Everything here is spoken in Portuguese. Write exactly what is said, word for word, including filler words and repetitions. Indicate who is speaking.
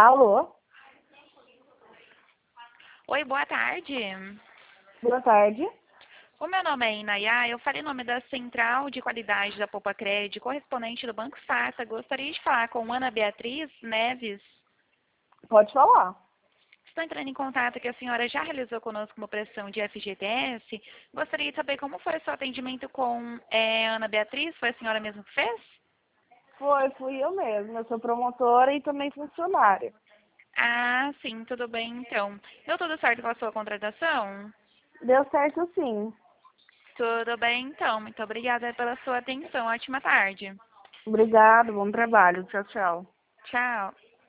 Speaker 1: Alô?
Speaker 2: Oi, boa tarde.
Speaker 1: Boa tarde.
Speaker 2: O meu nome é Inayá, eu falei em nome da Central de Qualidade da Poupa Crédito, correspondente do Banco Safra. Gostaria de falar com Ana Beatriz Neves.
Speaker 1: Pode falar.
Speaker 2: Estou entrando em contato que a senhora já realizou conosco uma prestação de F G T S. Gostaria de saber como foi o seu atendimento com é, Ana Beatriz. Foi a senhora mesma que fez?
Speaker 1: Foi, fui eu mesma. Eu sou promotora e também funcionária.
Speaker 2: Ah, sim, tudo bem então. Deu tudo certo com a sua contratação?
Speaker 1: Deu certo sim.
Speaker 2: Tudo bem então. Muito obrigada pela sua atenção. Ótima tarde.
Speaker 1: Obrigado, bom trabalho. Tchau, tchau.
Speaker 2: Tchau.